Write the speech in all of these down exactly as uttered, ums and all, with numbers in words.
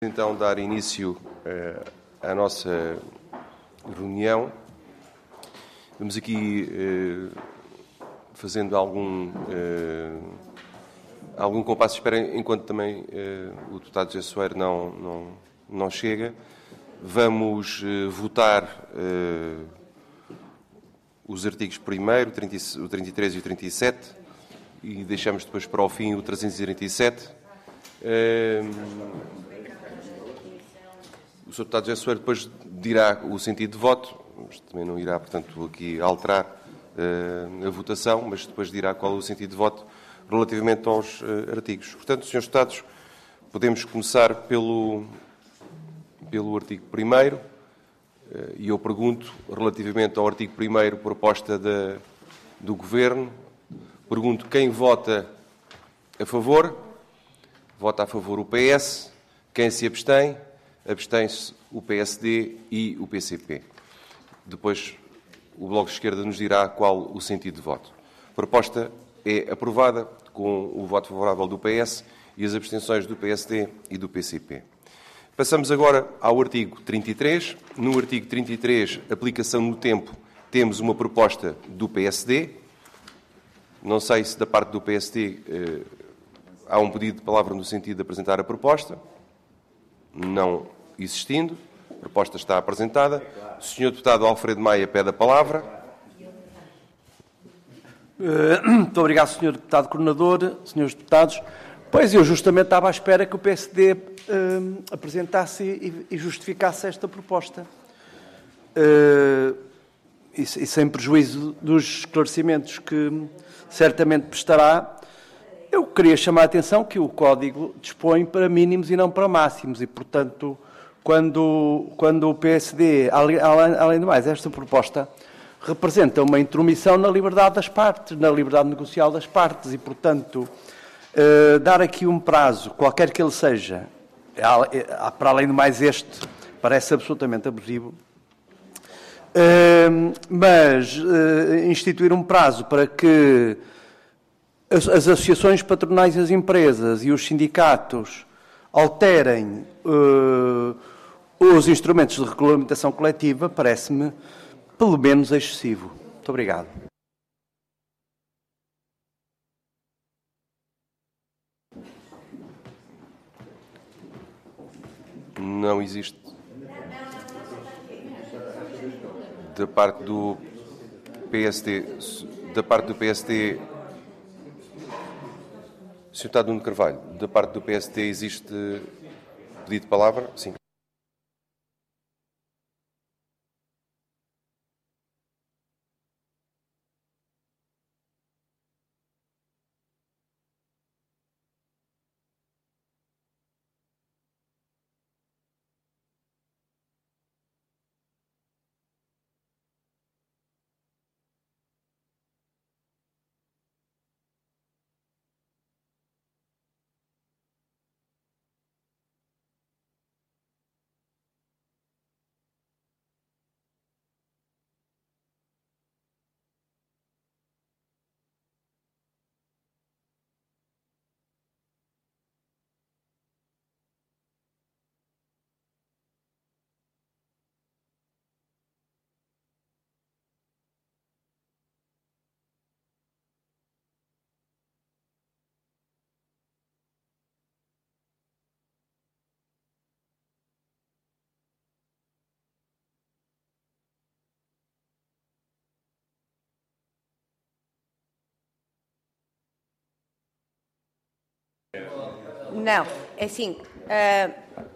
Então, dar início uh, à nossa reunião. Vamos aqui uh, fazendo algum, uh, algum compasso de espera, enquanto também uh, o deputado José Soeiro não, não, não chega. Vamos uh, votar uh, os artigos primeiro, o trinta e três e o trinta e sete, e deixamos depois para o fim o trezentos e trinta e sete. Uh, O senhor deputado José Soeiro depois dirá o sentido de voto, mas também não irá, portanto, aqui alterar uh, a votação, mas depois dirá qual é o sentido de voto relativamente aos uh, artigos. Portanto, senhores deputados, podemos começar pelo, pelo artigo primeiro, uh, e eu pergunto, relativamente ao artigo primeiro, proposta da, do Governo, pergunto quem vota a favor. Vota a favor o P S. Quem se abstém? Abstém-se o P S D e o P C P. Depois o Bloco de Esquerda nos dirá qual o sentido de voto. A proposta é aprovada com o voto favorável do P S e as abstenções do P S D e do P C P. Passamos agora ao artigo trinta e três. No artigo trinta e três, aplicação no tempo, temos uma proposta do P S D. Não sei se da parte do P S D eh, há um pedido de palavra no sentido de apresentar a proposta. Não existindo, a proposta está apresentada. O senhor deputado Alfredo Maia pede a palavra. Muito obrigado, senhor deputado coordenador, senhores deputados. Pois eu justamente estava à espera que o P S D uh, apresentasse e, e justificasse esta proposta. Uh, e, e sem prejuízo dos esclarecimentos que certamente prestará. Eu queria chamar a atenção que o Código dispõe para mínimos e não para máximos e, portanto, quando, quando o P S D, além, além de mais, esta proposta representa uma intromissão na liberdade das partes, na liberdade negocial das partes e, portanto, eh, dar aqui um prazo, qualquer que ele seja, para além de mais este, parece absolutamente abusivo, eh, mas eh, instituir um prazo para que As, as associações patronais das empresas e os sindicatos alterem uh, os instrumentos de regulamentação coletiva parece-me, pelo menos, excessivo. Muito obrigado. Não existe da parte do P S D, da parte do P S D. senhor Deputado Nuno Carvalho, da parte do P S D existe pedido de palavra? Sim. Não, é assim. Uh...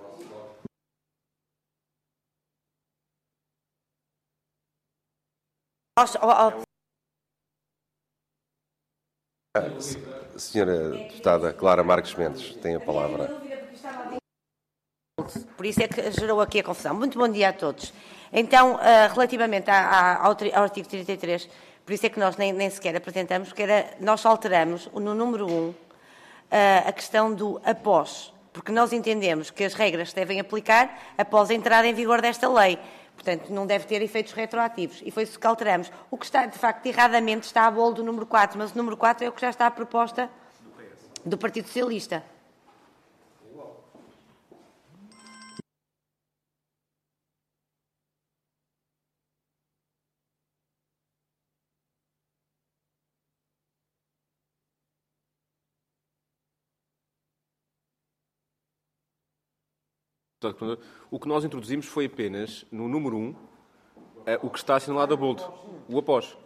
Senhora deputada Clara Marques Mendes, tem a palavra. Por isso é que gerou aqui a confusão. Muito bom dia a todos. Então, uh, relativamente à, à, ao, ao artigo trinta e três, por isso é que nós nem, nem sequer apresentamos, porque era, nós alteramos no número um a questão do após, porque nós entendemos que as regras se devem aplicar após a entrada em vigor desta lei. Portanto, não deve ter efeitos retroativos. E foi isso que alteramos. O que está, de facto, erradamente está a bolo do número quatro, mas o número quatro é o que já está a proposta do Partido Socialista. Deputado Coordenador, o que nós introduzimos foi apenas, no número um, o que está assinalado a boldo, o após.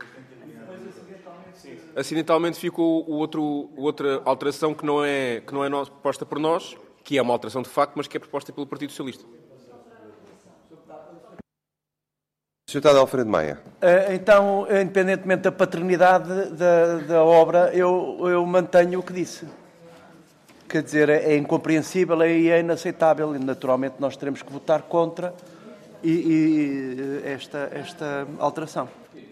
Acidentalmente ficou o outro, outra alteração que não é, que não é proposta por nós, que é uma alteração de facto, mas que é proposta pelo Partido Socialista. senhor Deputado Alfredo Maia. Então, independentemente da paternidade da, da obra, eu, eu mantenho o que disse. Quer dizer, é incompreensível e é inaceitável. E, naturalmente, nós teremos que votar contra e, e esta, esta alteração.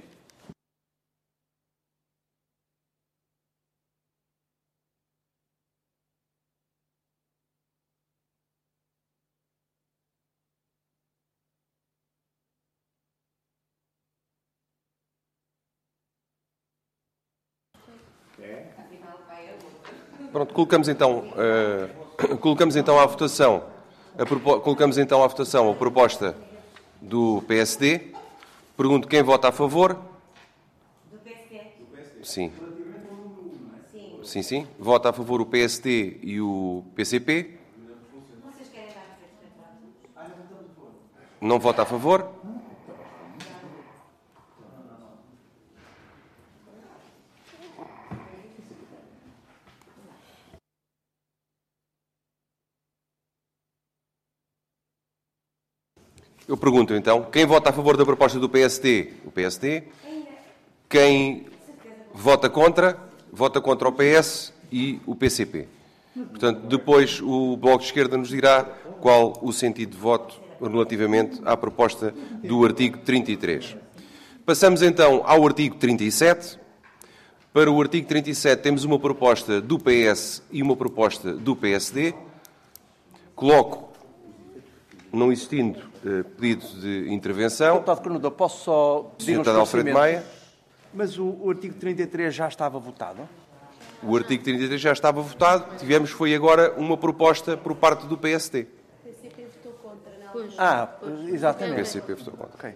Pronto, colocamos então, uh, colocamos então à votação, a propo- colocamos então à votação a proposta do P S D. Pergunto quem vota a favor. Do P S D? Sim. Sim, sim. Vota a favor o P S D e o P C P. Vocês querem dar Não vota a favor. Eu pergunto então, quem vota a favor da proposta do P S D? O P S D. Quem vota contra? Vota contra o P S e o P C P. Portanto, depois o Bloco de Esquerda nos dirá qual o sentido de voto relativamente à proposta do artigo trinta e três. Passamos então ao artigo trinta e sete. Para o artigo trinta e sete temos uma proposta do P S e uma proposta do P S D. Coloco, não existindo eh, pedido de intervenção... Deputado Coordenador, posso só pedir um senhor Deputado Alfredo Maia. Mas o, o artigo trinta e três já estava votado? O artigo trinta e três já estava votado. Tivemos, foi agora, uma proposta por parte do P S D. O P C P votou contra, não? Ah, O exatamente. P C P votou contra. Ok.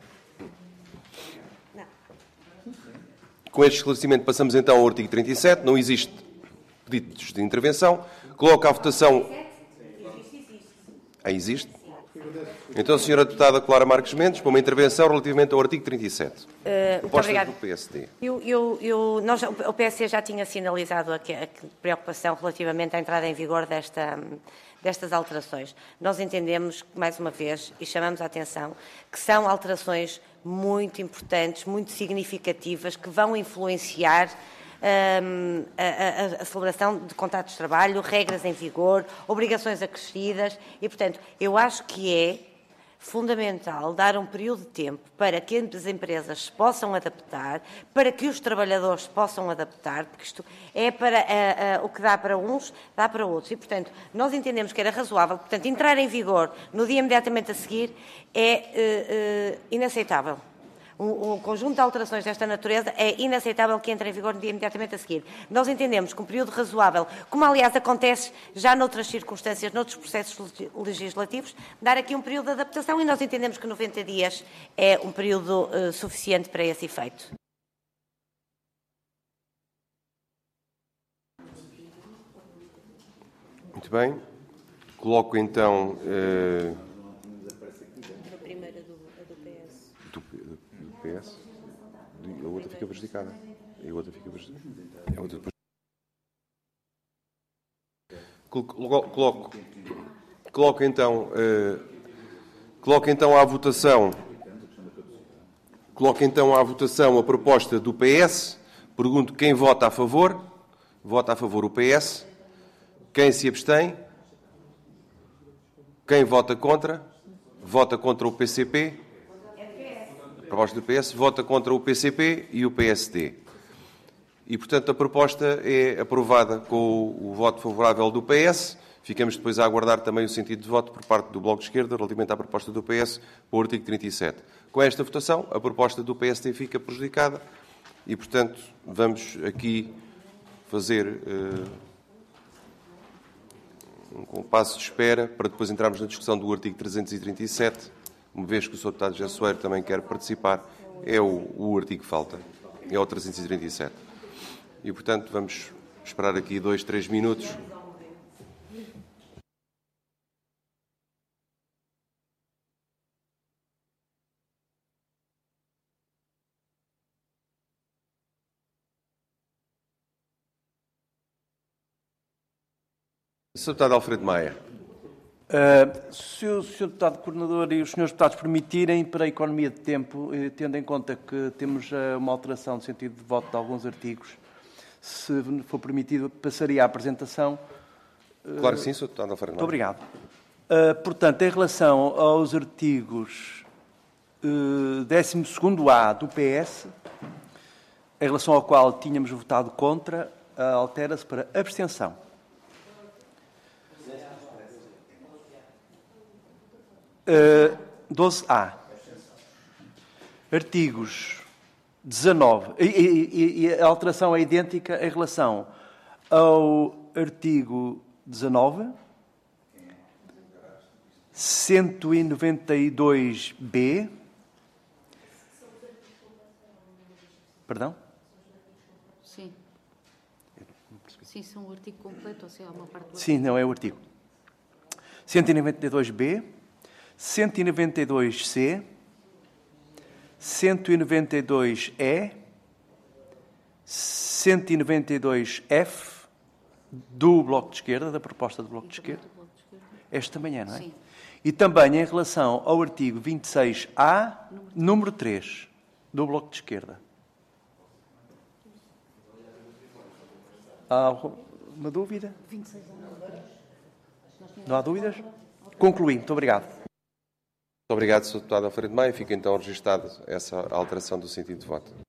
Com este esclarecimento passamos então ao artigo trinta e sete. Não existe pedidos de intervenção. Coloco à votação... Ah, existe? Então, a senhora Deputada Clara Marques Mendes, para uma intervenção relativamente ao artigo trinta e sete. Uh, muito obrigada. Do P S D. Eu, eu, eu, nós, o P S D já tinha sinalizado a, a preocupação relativamente à entrada em vigor desta, destas alterações. Nós entendemos, mais uma vez, e chamamos a atenção, que são alterações muito importantes, muito significativas, que vão influenciar um, a, a, a celebração de contratos de trabalho, regras em vigor, obrigações acrescidas e, portanto, eu acho que é fundamental dar um período de tempo para que as empresas se possam adaptar, para que os trabalhadores se possam adaptar, porque isto é para uh, uh, o que dá para uns, dá para outros. E, portanto, nós entendemos que era razoável. Portanto, entrar em vigor no dia imediatamente a seguir é uh, uh, inaceitável. Um, um conjunto de alterações desta natureza é inaceitável que entre em vigor no dia imediatamente a seguir. Nós entendemos que um período razoável, como aliás acontece já noutras circunstâncias, noutros processos legislativos, dar aqui um período de adaptação e nós entendemos que noventa dias é um período uh, suficiente para esse efeito. Muito bem. Coloco então... Uh... A primeira do, a do P S. Do, do P S? A outra fica prejudicada. E a outra fica prejudicada. A outra depois... Coloco, coloco, coloco então... Uh... Coloco então à votação... Coloco então à votação a proposta do P S. Pergunto quem vota a favor. Vota a favor o P S. Quem se abstém? Quem vota contra? Vota contra o P C P. A proposta do P S vota contra o P C P e o P S D. E, portanto, a proposta é aprovada com o voto favorável do P S. Ficamos depois a aguardar também o sentido de voto por parte do Bloco de Esquerda relativamente à proposta do P S para o artigo trinta e sete. Com esta votação, a proposta do P S D fica prejudicada e, portanto, vamos aqui fazer uh, um compasso de espera para depois entrarmos na discussão do artigo trezentos e trinta e sete, uma vez que o senhor Deputado José Soeiro também quer participar. É o, o artigo que falta, é o trezentos e trinta e sete. E, portanto, vamos esperar aqui dois, três minutos. senhor Deputado Alfredo Maia. Uh, se o senhor Deputado Coordenador e os senhores Deputados permitirem, para a economia de tempo, eh, tendo em conta que temos uh, uma alteração de sentido de voto de alguns artigos, se for permitido, passaria à apresentação. Claro que sim, senhor Deputado Alfredo Maia. Muito obrigado. Uh, portanto, em relação aos artigos uh, décimo segundo A do P S, em relação ao qual tínhamos votado contra, uh, altera-se para abstenção. Uh, doze A. Artigos dezanove. E, e, e a alteração é idêntica em relação ao artigo dezanove, cento e noventa e dois B. Perdão? Sim. Sim, são o artigo completo, ou seja, há uma parte do Sim, não é o artigo. cento e noventa e dois B, cento e noventa e dois C, cento e noventa e dois E, cento e noventa e dois F, do Bloco de Esquerda, da proposta do Bloco de Esquerda. Esta manhã, não é? Sim. E também em relação ao artigo vinte e seis A, número três, do Bloco de Esquerda. Há alguma dúvida? Não há dúvidas? Concluí. Muito obrigado. Muito obrigado, senhor Deputado Alfredo Maia. Fica então registada essa alteração do sentido de voto.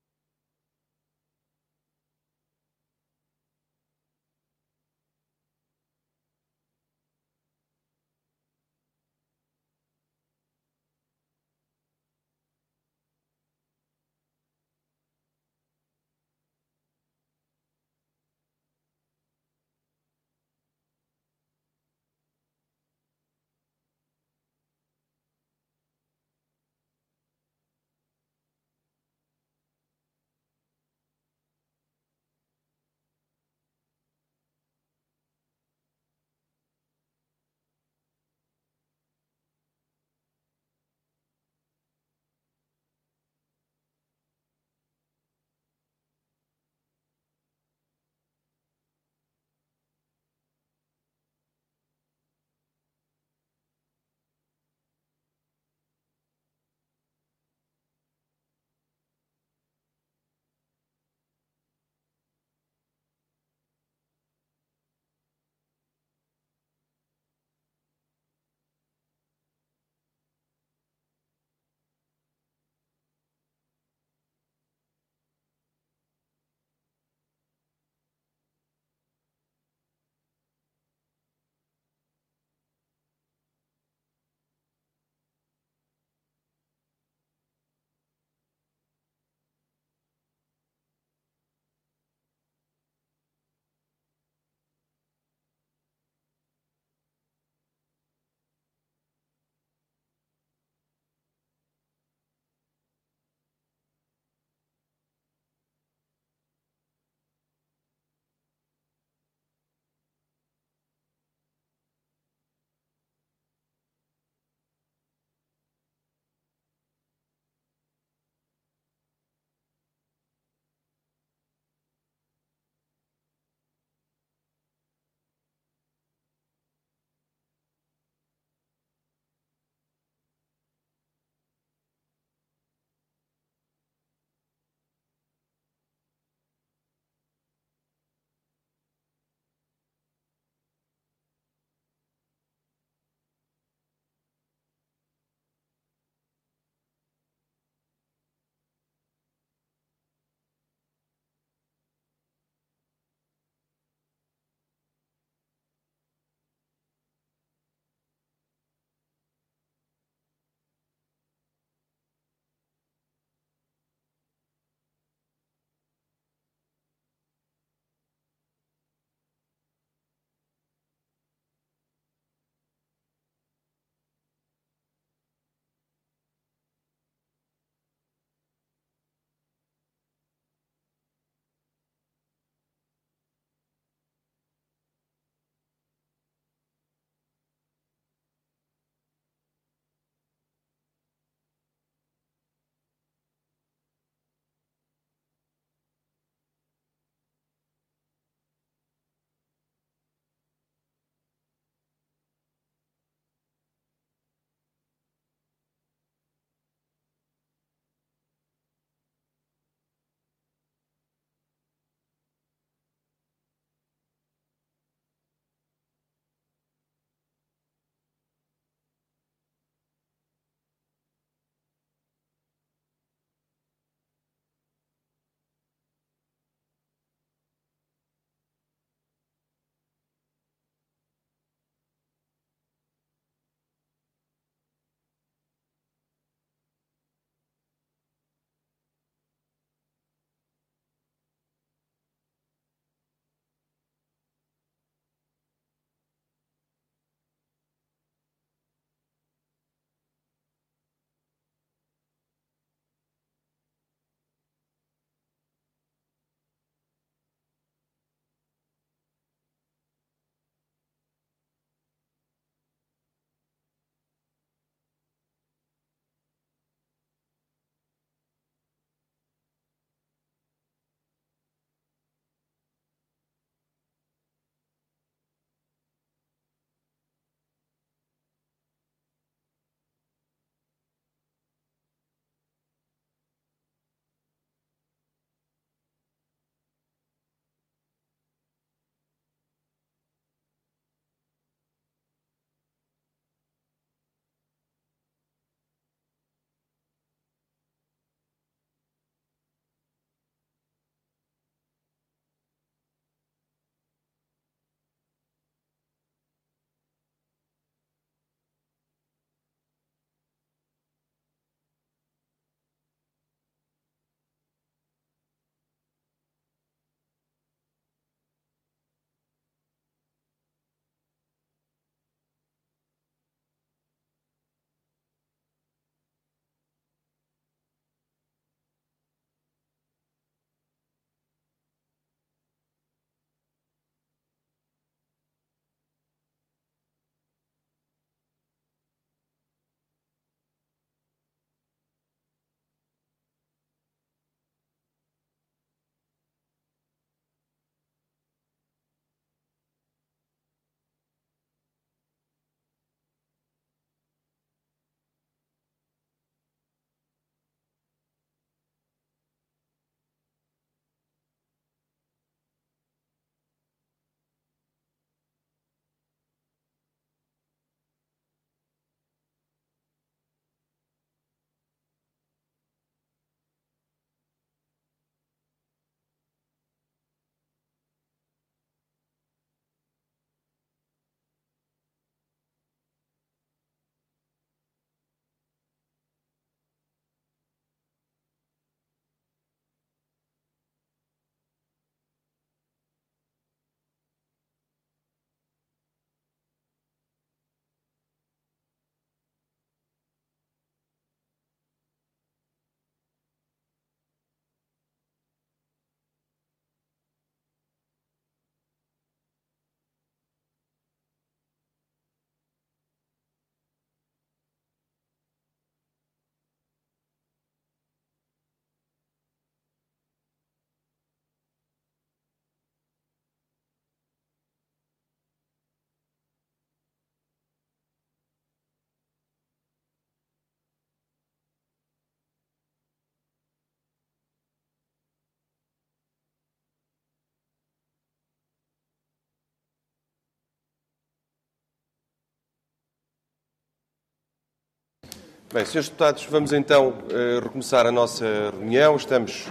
Bem, senhores deputados, vamos então recomeçar a nossa reunião. Estamos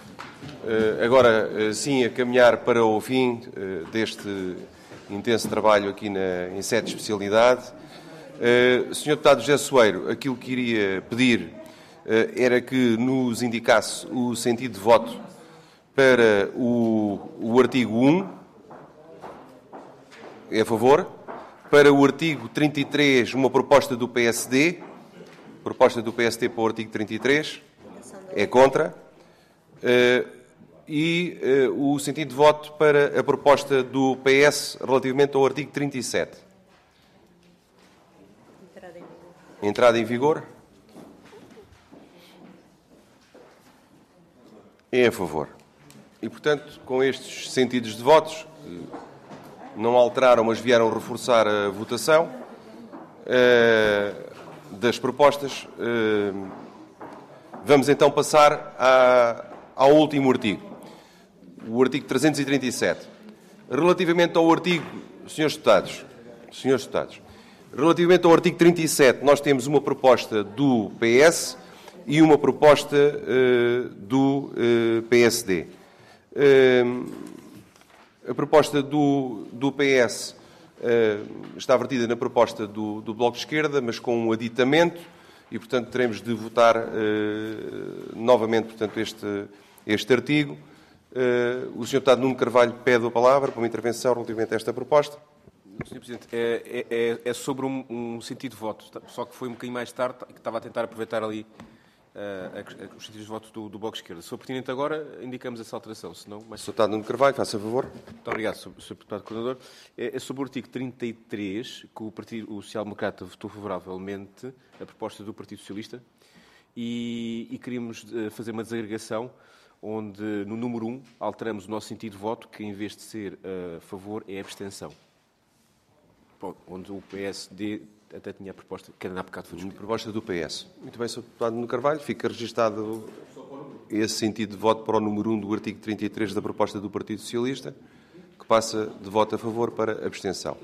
agora sim a caminhar para o fim deste intenso trabalho aqui na, em sede de especialidade. senhor Deputado José Soeiro, aquilo que iria pedir era que nos indicasse o sentido de voto para o, o artigo um. É a favor. Para o artigo trinta e três, uma proposta do P S D. Proposta do P S D para o artigo trinta e três. É contra. Uh, e uh, o sentido de voto para a proposta do P S relativamente ao artigo trinta e sete. Entrada em vigor. Entrada em vigor. É a favor. E, portanto, com estes sentidos de votos, que não alteraram, mas vieram reforçar a votação uh, das propostas, uh, vamos então passar a, ao último artigo, o artigo trezentos e trinta e sete. Relativamente ao artigo, senhores deputados, senhores deputados, relativamente ao artigo trinta e sete, nós temos uma proposta do P S e uma proposta uh, do uh, P S D. Uh, a proposta do, do P S uh, está vertida na proposta do, do Bloco de Esquerda, mas com um aditamento, e, portanto, teremos de votar uh, novamente, portanto, este, este artigo. Uh, o senhor Deputado Nuno Carvalho pede a palavra para uma intervenção relativamente a esta proposta. senhor Presidente, é, é, é sobre um, um sentido de voto, só que foi um bocadinho mais tarde, que estava a tentar aproveitar ali uh, os sentidos de voto do, do Bloco de Esquerda. Se for pertinente agora, indicamos essa alteração, senão... Mas... senhor Deputado Nuno Carvalho, faça favor. Muito obrigado, senhor Deputado Coordenador. É, é sobre o artigo trinta e três, que o Partido o Social Democrata votou favoravelmente a proposta do Partido Socialista, e, e queríamos uh, fazer uma desagregação onde, no número um, alteramos o nosso sentido de voto, que em vez de ser a favor, é abstenção. Bom, onde o P S D até tinha a proposta, que ainda há bocado foi discutida. Proposta do P S. Muito bem, senhor Deputado Nuno Carvalho. Fica registado esse sentido de voto para o número um do artigo trinta e três da proposta do Partido Socialista, que passa de voto a favor para abstenção.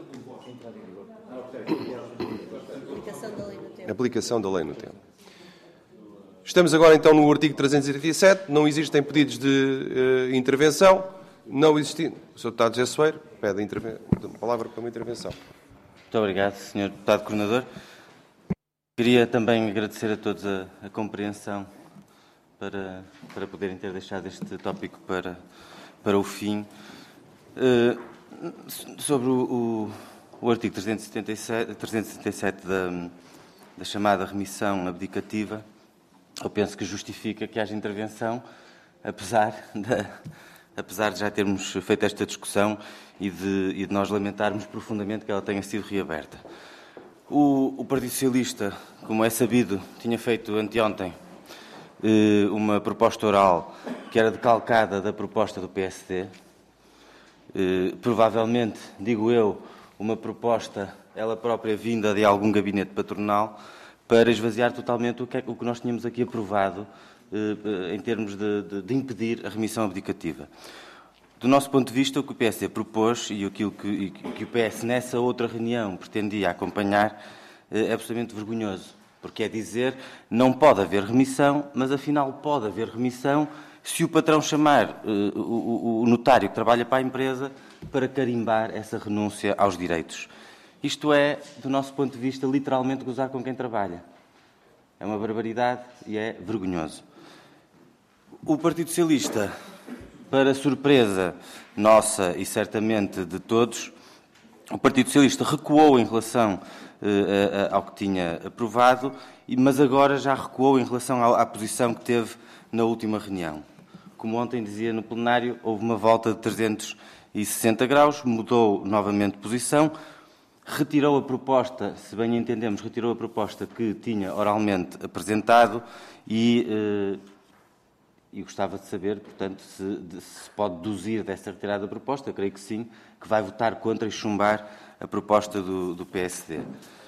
Aplicação da lei no tempo. Estamos agora então no artigo trezentos e trinta e sete. Não existem pedidos de uh, intervenção. Não existindo. O senhor Deputado José Soeiro pede a, interven... a palavra para uma intervenção. Muito obrigado, senhor Deputado Coordenador. Queria também agradecer a todos a, a compreensão para, para poderem ter deixado este tópico para, para o fim. Uh, sobre o, o, o artigo trezentos e setenta e sete, trezentos e setenta e sete da, da chamada remissão abdicativa, eu penso que justifica que haja intervenção, apesar, da, apesar de já termos feito esta discussão e de, e de nós lamentarmos profundamente que ela tenha sido reaberta. O, o Partido Socialista, como é sabido, tinha feito anteontem eh, uma proposta oral que era decalcada da proposta do P S D. Eh, provavelmente, digo eu, uma proposta, ela própria vinda de algum gabinete patronal, para esvaziar totalmente o que, é, o que nós tínhamos aqui aprovado eh, em termos de, de, de impedir a remissão abdicativa. Do nosso ponto de vista, o que o P S D propôs e aquilo que, e que o P S nessa outra reunião pretendia acompanhar eh, é absolutamente vergonhoso, porque é dizer não pode haver remissão, mas afinal pode haver remissão se o patrão chamar eh, o, o notário que trabalha para a empresa para carimbar essa renúncia aos direitos. Isto é, do nosso ponto de vista, literalmente gozar com quem trabalha. É uma barbaridade e é vergonhoso. O Partido Socialista, para surpresa nossa e certamente de todos, o Partido Socialista recuou em relação eh, ao que tinha aprovado, mas agora já recuou em relação à, à posição que teve na última reunião. Como ontem dizia no plenário, houve uma volta de trezentos e sessenta graus, mudou novamente de posição, retirou a proposta, se bem entendemos, retirou a proposta que tinha oralmente apresentado e, eh, e gostava de saber, portanto, se, de, se pode deduzir dessa retirada da proposta, eu creio que sim, que vai votar contra e chumbar a proposta do, do P S D.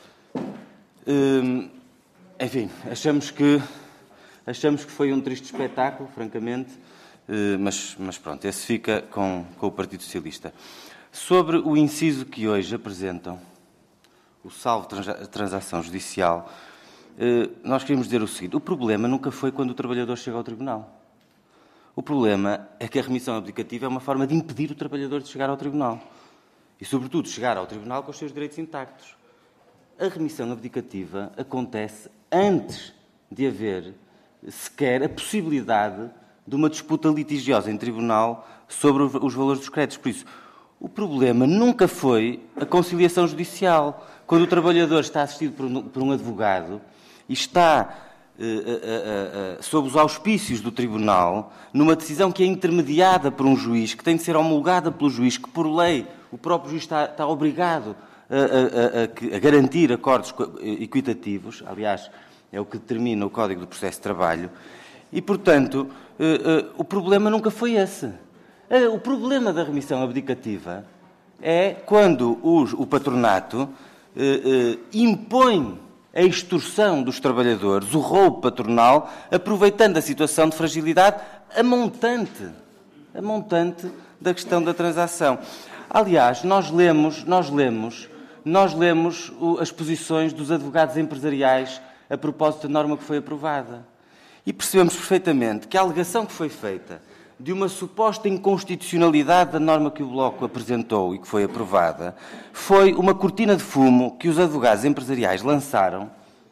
Eh, enfim, achamos que, achamos que foi um triste espetáculo, francamente, eh, mas, mas pronto, esse fica com, com o Partido Socialista. Sobre o inciso que hoje apresentam, o salvo de transação judicial, nós queríamos dizer o seguinte: o problema nunca foi quando o trabalhador chega ao tribunal. O problema é que a remissão abdicativa é uma forma de impedir o trabalhador de chegar ao tribunal. E, sobretudo, chegar ao tribunal com os seus direitos intactos. A remissão abdicativa acontece antes de haver sequer a possibilidade de uma disputa litigiosa em tribunal sobre os valores dos créditos. Por isso, o problema nunca foi a conciliação judicial. Quando o trabalhador está assistido por um, por um advogado e está Uh, uh, uh, uh, sob os auspícios do tribunal, numa decisão que é intermediada por um juiz, que tem de ser homologada pelo juiz, que por lei o próprio juiz está, está obrigado a, a, a, a garantir acordos equitativos, aliás, é o que determina o Código do Processo de Trabalho, e, portanto, uh, uh, o problema nunca foi esse. Uh, o problema da remissão abdicativa é quando os, o patronato uh, uh, impõe a extorsão dos trabalhadores, o roubo patronal, aproveitando a situação de fragilidade a montante, a montante da questão da transação. Aliás, nós lemos, nós lemos, nós lemos as posições dos advogados empresariais a propósito da norma que foi aprovada. E percebemos perfeitamente que a alegação que foi feita de uma suposta inconstitucionalidade da norma que o Bloco apresentou e que foi aprovada, foi uma cortina de fumo que os advogados empresariais lançaram,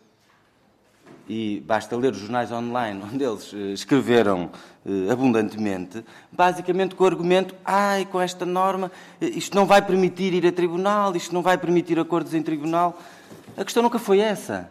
e basta ler os jornais online onde eles escreveram eh, abundantemente, basicamente com o argumento: ai, com esta norma, isto não vai permitir ir a tribunal, isto não vai permitir acordos em tribunal. A questão nunca foi essa.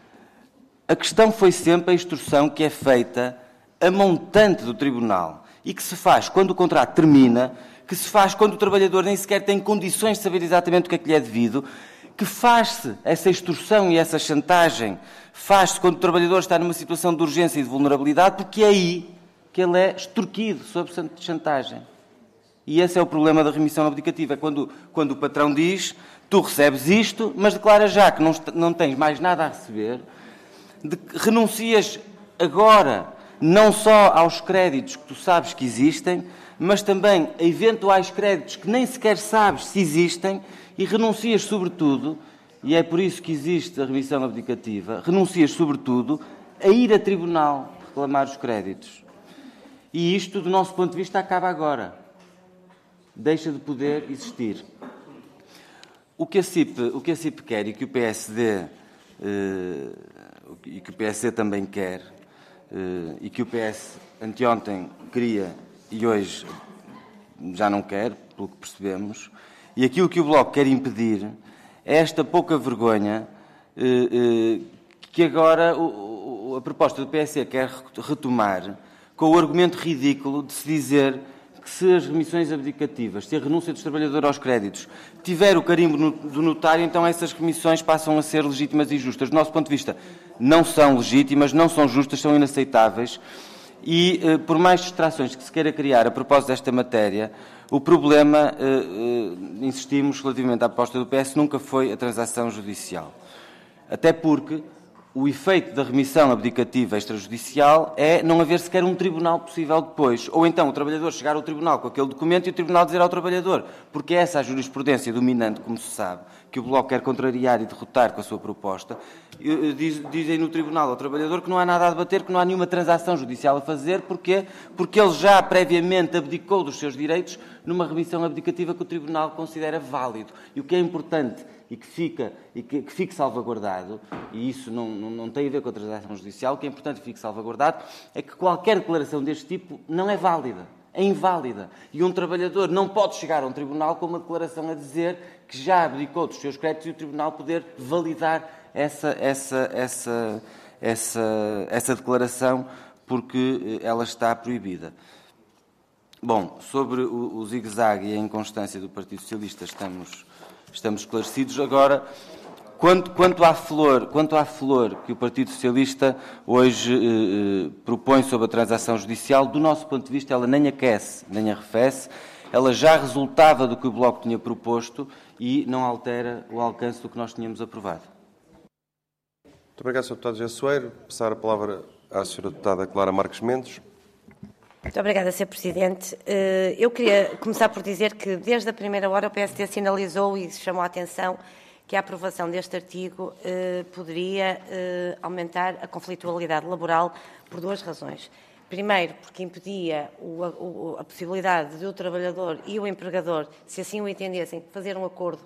A questão foi sempre a extorsão que é feita a montante do tribunal, e que se faz quando o contrato termina, que se faz quando o trabalhador nem sequer tem condições de saber exatamente o que é que lhe é devido, que faz-se essa extorsão e essa chantagem, faz-se quando o trabalhador está numa situação de urgência e de vulnerabilidade, porque é aí que ele é extorquido sob chantagem. E esse é o problema da remissão abdicativa, é quando, quando o patrão diz: tu recebes isto, mas declara já que não, não tens mais nada a receber, de, renuncias agora não só aos créditos que tu sabes que existem, mas também a eventuais créditos que nem sequer sabes se existem, e renuncias sobretudo, e é por isso que existe a remissão abdicativa, renuncias sobretudo a ir a tribunal reclamar os créditos. E isto, do nosso ponto de vista, acaba agora. Deixa de poder existir. O que a C I P, o que a C I P quer e que o P S D, eh, e que o P S D também quer, e que o P S anteontem queria e hoje já não quer, pelo que percebemos, e aquilo que o Bloco quer impedir é esta pouca vergonha que agora a proposta do P S D quer retomar, com o argumento ridículo de se dizer que se as remissões abdicativas, se a renúncia dos trabalhadores aos créditos tiver o carimbo do notário, então essas remissões passam a ser legítimas e justas. Do nosso ponto de vista, não são legítimas, não são justas, são inaceitáveis e, eh, por mais distrações que se queira criar a propósito desta matéria, o problema, eh, eh, insistimos, relativamente à proposta do P S, nunca foi a transação judicial. Até porque o efeito da remissão abdicativa extrajudicial é não haver sequer um tribunal possível depois. Ou então o trabalhador chegar ao tribunal com aquele documento e o tribunal dizer ao trabalhador, porque essa é a jurisprudência dominante, como se sabe, que o Bloco quer contrariar e derrotar com a sua proposta, diz, dizem no tribunal ao trabalhador que não há nada a debater, que não há nenhuma transação judicial a fazer, porque, porque ele já previamente abdicou dos seus direitos numa remissão abdicativa que o tribunal considera válido. E o que é importante e que, fica, e que, que fique salvaguardado, e isso não, não, não tem a ver com a transação judicial, o que é importante que fique salvaguardado é que qualquer declaração deste tipo não é válida, é inválida. E um trabalhador não pode chegar a um tribunal com uma declaração a dizer que já abdicou dos seus créditos e o tribunal poder validar essa, essa, essa, essa, essa declaração porque ela está proibida. Bom, sobre o, o zigue-zague e a inconstância do Partido Socialista estamos... Estamos esclarecidos. Agora, quanto, quanto, à flor, quanto à flor que o Partido Socialista hoje eh, propõe sobre a transação judicial, do nosso ponto de vista, ela nem aquece, nem arrefece. Ela já resultava do que o Bloco tinha proposto e não altera o alcance do que nós tínhamos aprovado. Muito obrigado, senhor Deputado José Soeiro. Passar a palavra à senhora Deputada Clara Marques Mendes. Muito obrigada, senhor Presidente. Eu queria começar por dizer que, desde a primeira hora, o P S D sinalizou e chamou a atenção que a aprovação deste artigo eh, poderia eh, aumentar a conflitualidade laboral por duas razões. Primeiro, porque impedia o, o, a possibilidade de o trabalhador e o empregador, se assim o entendessem, fazer um acordo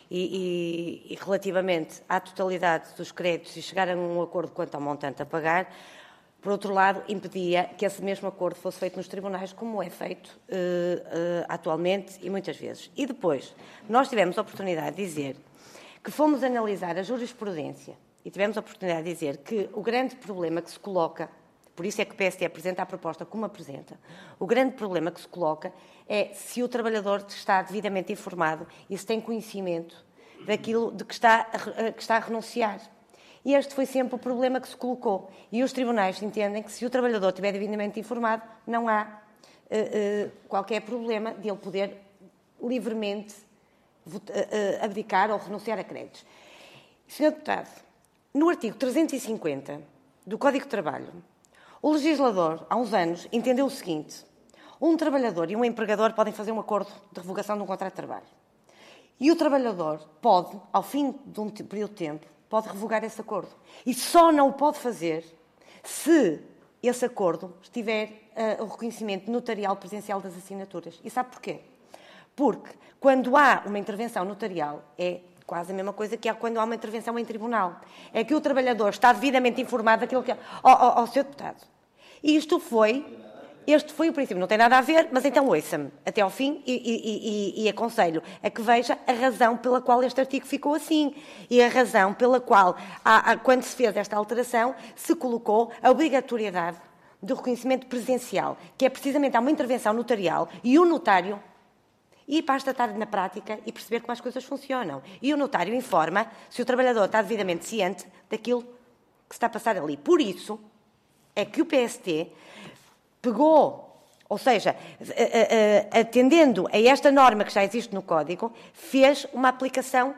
e, e, e relativamente à totalidade dos créditos e chegar a um acordo quanto ao montante a pagar. Por outro lado, impedia que esse mesmo acordo fosse feito nos tribunais, como é feito uh, uh, atualmente e muitas vezes. E depois, nós tivemos a oportunidade de dizer que fomos analisar a jurisprudência e tivemos a oportunidade de dizer que o grande problema que se coloca, por isso é que o P S D apresenta a proposta como apresenta, o grande problema que se coloca é se o trabalhador está devidamente informado e se tem conhecimento daquilo de que está a, que está a renunciar. E este foi sempre o problema que se colocou. E os tribunais entendem que se o trabalhador estiver devidamente informado, não há uh, uh, qualquer problema de ele poder livremente uh, uh, abdicar ou renunciar a créditos. senhor Deputado, no artigo trezentos e cinquenta do Código de Trabalho, o legislador, há uns anos, entendeu o seguinte: um trabalhador e um empregador podem fazer um acordo de revogação de um contrato de trabalho. E o trabalhador pode, ao fim de um período de tempo, pode revogar esse acordo. E só não o pode fazer se esse acordo tiver uh, o reconhecimento notarial presencial das assinaturas. E sabe porquê? Porque quando há uma intervenção notarial, é quase a mesma coisa que há quando há uma intervenção em tribunal. É que o trabalhador está devidamente informado daquilo que... Ó, senhor Deputado, isto foi... Este foi o princípio, não tem nada a ver, mas então ouça-me até ao fim e, e, e, e aconselho a que veja a razão pela qual este artigo ficou assim e a razão pela qual, a, a, quando se fez esta alteração, se colocou a obrigatoriedade do reconhecimento presencial, que é precisamente há uma intervenção notarial e o notário, e basta estar na prática e perceber como as coisas funcionam, e o notário informa se o trabalhador está devidamente ciente daquilo que se está a passar ali. Por isso é que o P S D pegou, ou seja, atendendo a esta norma que já existe no Código, fez uma aplicação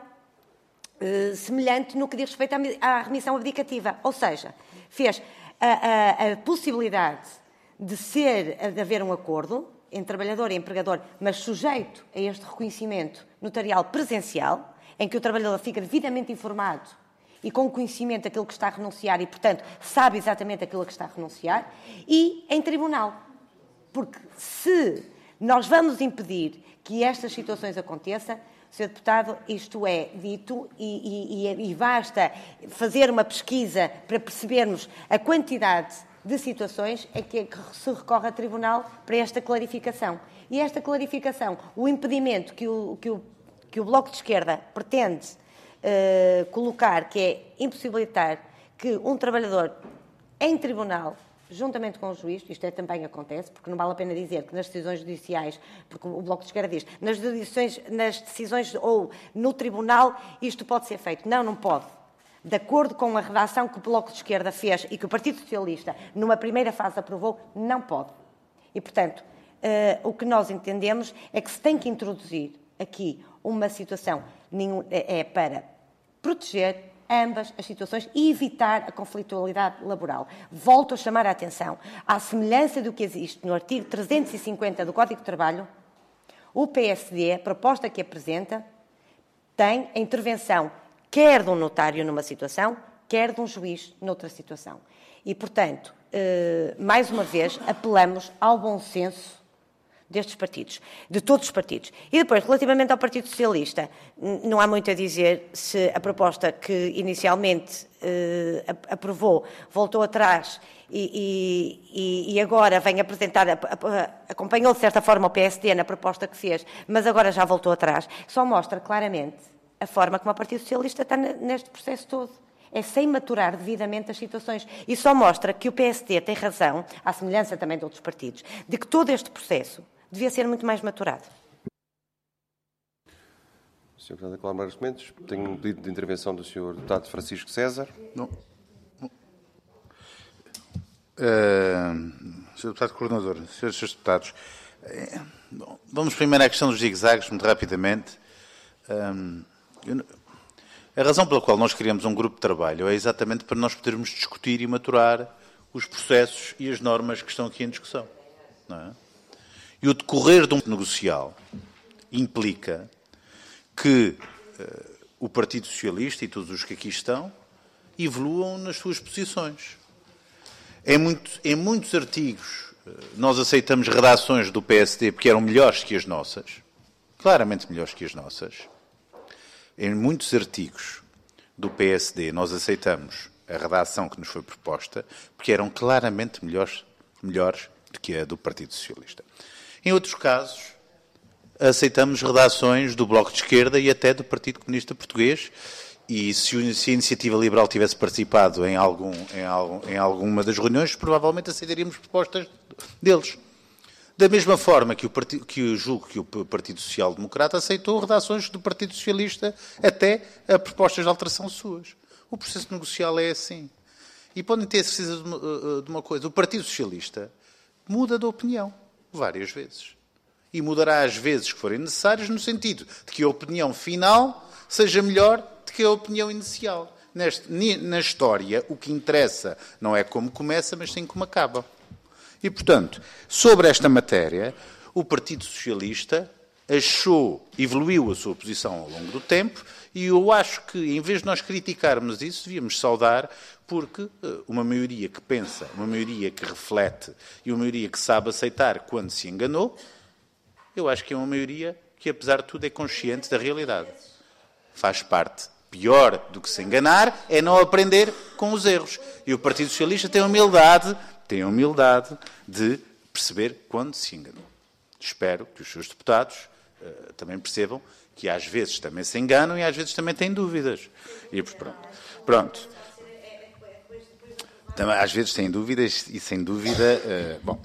uh, semelhante no que diz respeito à remissão abdicativa. Ou seja, fez a, a, a possibilidade de, ser, de haver um acordo entre trabalhador e empregador, mas sujeito a este reconhecimento notarial presencial, em que o trabalhador fica devidamente informado e com conhecimento daquilo que está a renunciar e, portanto, sabe exatamente aquilo que está a renunciar, e em tribunal. Porque se nós vamos impedir que estas situações aconteçam, senhor Deputado, isto é dito e, e, e basta fazer uma pesquisa para percebermos a quantidade de situações em que se recorre a tribunal para esta clarificação. E esta clarificação, o impedimento que o, que o, que o Bloco de Esquerda pretende Uh, colocar, que é impossibilitar que um trabalhador em tribunal, juntamente com o juiz, isto é, também acontece, porque não vale a pena dizer que nas decisões judiciais, porque o Bloco de Esquerda diz, nas decisões, nas decisões ou no tribunal, isto pode ser feito. Não, não pode. De acordo com a redação que o Bloco de Esquerda fez e que o Partido Socialista, numa primeira fase, aprovou, não pode. E, portanto, uh, o que nós entendemos é que se tem que introduzir aqui uma situação é para proteger ambas as situações e evitar a conflitualidade laboral. Volto a chamar a atenção. À semelhança do que existe no artigo trezentos e cinquenta do Código de Trabalho, o P S D, a proposta que apresenta, tem a intervenção quer de um notário numa situação, quer de um juiz noutra situação. E, portanto, mais uma vez, apelamos ao bom senso destes partidos, de todos os partidos. E depois, relativamente ao Partido Socialista, não há muito a dizer se a proposta que inicialmente eh, aprovou voltou atrás e, e, e agora vem apresentar, acompanhou de certa forma o P S D na proposta que fez, mas agora já voltou atrás. Só mostra claramente a forma como o Partido Socialista está neste processo todo. É sem maturar devidamente as situações. E só mostra que o P S D tem razão, à semelhança também de outros partidos, de que todo este processo devia ser muito mais maturado. senhor Deputado Aclamar os documentos. Tenho um pedido de intervenção do senhor Deputado Francisco César. Não. Uh, senhor Deputado Coordenador, senhores e Deputados, uh, vamos primeiro à questão dos zigue-zagues, muito rapidamente. Uh, eu, a razão pela qual nós criamos um grupo de trabalho é exatamente para nós podermos discutir e maturar os processos e as normas que estão aqui em discussão. Não é? E o decorrer de um negocial implica que uh, o Partido Socialista e todos os que aqui estão evoluam nas suas posições. Em, muito, em muitos artigos, nós aceitamos redações do P S D porque eram melhores que as nossas, claramente melhores que as nossas. Em muitos artigos do P S D, nós aceitamos a redação que nos foi proposta porque eram claramente melhores, melhores do que a do Partido Socialista. Em outros casos, aceitamos redações do Bloco de Esquerda e até do Partido Comunista Português. E se a Iniciativa Liberal tivesse participado em, algum, em, algum, em alguma das reuniões, provavelmente aceitaríamos propostas deles. Da mesma forma que, o partido, que eu julgo que o Partido Social Democrata aceitou redações do Partido Socialista até a propostas de alteração suas. O processo negocial é assim. E podem ter certeza de uma, de uma coisa. O Partido Socialista muda de opinião várias vezes. E mudará às vezes que forem necessárias, no sentido de que a opinião final seja melhor do que a opinião inicial. Neste, na história, o que interessa não é como começa, mas sim como acaba. E, portanto, sobre esta matéria, o Partido Socialista achou, evoluiu a sua posição ao longo do tempo, e eu acho que, em vez de nós criticarmos isso, devíamos saudar, porque uma maioria que pensa, uma maioria que reflete e uma maioria que sabe aceitar quando se enganou, eu acho que é uma maioria que, apesar de tudo, é consciente da realidade. Faz parte. Pior do que se enganar é não aprender com os erros. E o Partido Socialista tem a humildade, tem a humildade de perceber quando se enganou. Espero que os seus deputados uh, também percebam que às vezes também se enganam e às vezes também têm dúvidas. E pronto. Pronto. Também, às vezes têm dúvidas e sem dúvida... Uh, bom...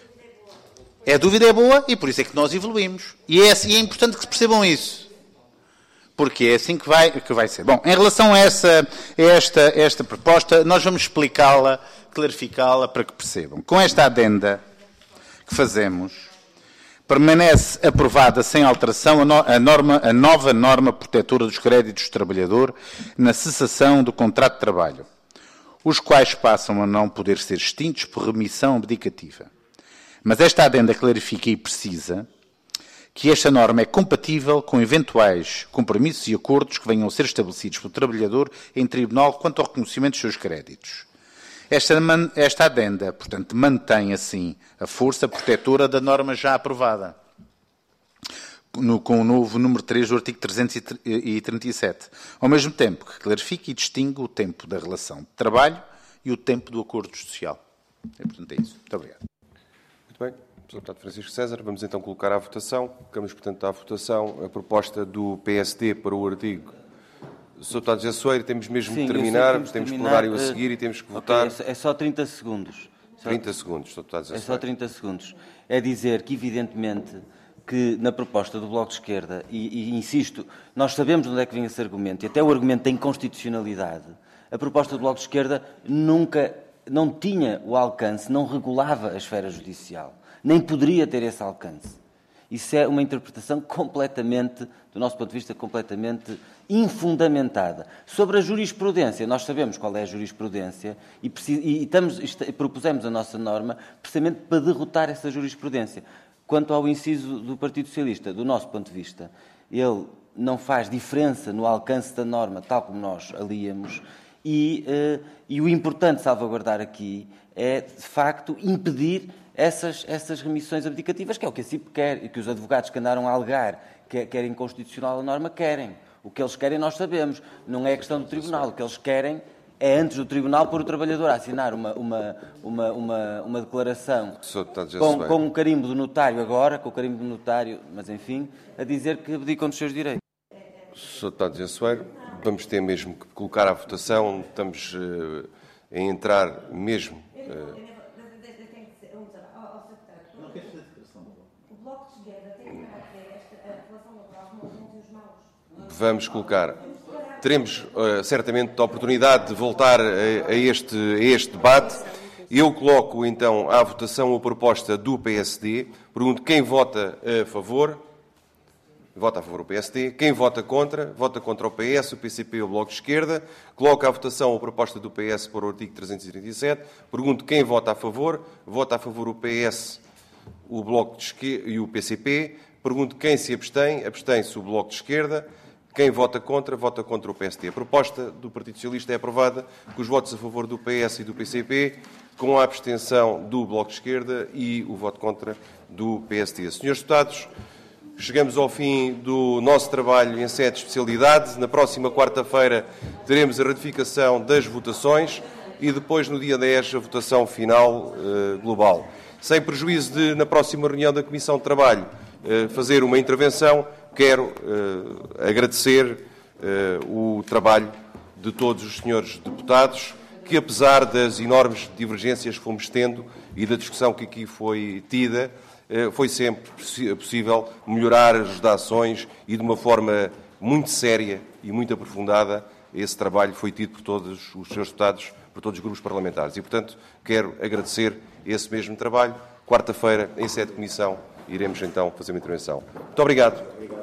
A dúvida é boa e por isso é que nós evoluímos. E é, e é importante que se percebam isso. Porque é assim que vai, que vai ser. Bom, em relação a, essa, a esta, esta proposta, nós vamos explicá-la, clarificá-la para que percebam. Com esta adenda que fazemos, permanece aprovada sem alteração a, no, a, norma, a nova norma protetora dos créditos do trabalhador na cessação do contrato de trabalho, os quais passam a não poder ser extintos por remissão abdicativa. Mas esta adenda clarifica e precisa que esta norma é compatível com eventuais compromissos e acordos que venham a ser estabelecidos pelo trabalhador em tribunal quanto ao reconhecimento dos seus créditos. Esta, esta adenda, portanto, mantém, assim, a força protetora da norma já aprovada, no, com o novo número três do artigo trezentos e trinta e sete, ao mesmo tempo que clarifica e distingue o tempo da relação de trabalho e o tempo do acordo social. E, portanto, é isso. Muito obrigado. Muito bem. senhor Deputado Francisco César, vamos então colocar à votação. Colocamos, portanto, à votação a proposta do P S D para o artigo. senhor Deputado José Soeiro, temos mesmo Sim, de terminar, temos temos terminar, plenário a uh, seguir e temos que okay, votar. É só trinta segundos. Só, trinta segundos, senhor Deputado José É Soeiro. só trinta segundos. É dizer que, evidentemente, que na proposta do Bloco de Esquerda, e, e insisto, nós sabemos de onde é que vem esse argumento, e até o argumento tem inconstitucionalidade, a proposta do Bloco de Esquerda nunca, não tinha o alcance, não regulava a esfera judicial. Nem poderia ter esse alcance. Isso é uma interpretação completamente, do nosso ponto de vista, completamente infundamentada. Sobre a jurisprudência, nós sabemos qual é a jurisprudência e, e estamos, propusemos a nossa norma precisamente para derrotar essa jurisprudência. Quanto ao inciso do Partido Socialista, do nosso ponto de vista, ele não faz diferença no alcance da norma, tal como nós a líamos, e, uh, e o importante salvaguardar aqui é, de facto, impedir Essas, essas remissões abdicativas, que é o que a C I P quer e que os advogados que andaram a alegar que querem inconstitucional a norma querem. O que eles querem nós sabemos, não é questão do Tribunal. O que eles querem é, antes do Tribunal, pôr o trabalhador a assinar uma, uma, uma, uma, uma declaração com, com o carimbo do notário agora, com o carimbo do notário, mas enfim, a dizer que abdicam dos seus direitos. senhor Deputado José Soeiro, vamos ter mesmo que colocar à votação, estamos uh, a entrar mesmo... Uh, Vamos colocar. Teremos uh, certamente a oportunidade de voltar a, a, este, a este debate. Eu coloco então à votação a proposta do P S D. Pergunto quem vota a favor. Vota a favor o P S D. Quem vota contra? Vota contra o P S, o P C P e o Bloco de Esquerda. Coloco à votação a proposta do P S para o artigo trezentos e trinta e sete. Pergunto quem vota a favor. Vota a favor o P S, o Bloco de Esquerda e o P C P. Pergunto quem se abstém. Abstém-se o Bloco de Esquerda. Quem vota contra, vota contra o P S D. A proposta do Partido Socialista é aprovada com os votos a favor do P S e do P C P, com a abstenção do Bloco de Esquerda e o voto contra do P S D. Senhores deputados, chegamos ao fim do nosso trabalho em sede de especialidade. Na próxima quarta-feira teremos a ratificação das votações e depois, no dia dez, a votação final uh, global. Sem prejuízo de, na próxima reunião da Comissão de Trabalho, uh, fazer uma intervenção, quero uh, agradecer uh, o trabalho de todos os senhores deputados, que apesar das enormes divergências que fomos tendo e da discussão que aqui foi tida, uh, foi sempre possível melhorar as redações e de uma forma muito séria e muito aprofundada. Esse trabalho foi tido por todos os senhores deputados, por todos os grupos parlamentares. E, portanto, quero agradecer esse mesmo trabalho. Quarta-feira, em sede de comissão, iremos então fazer uma intervenção. Muito obrigado.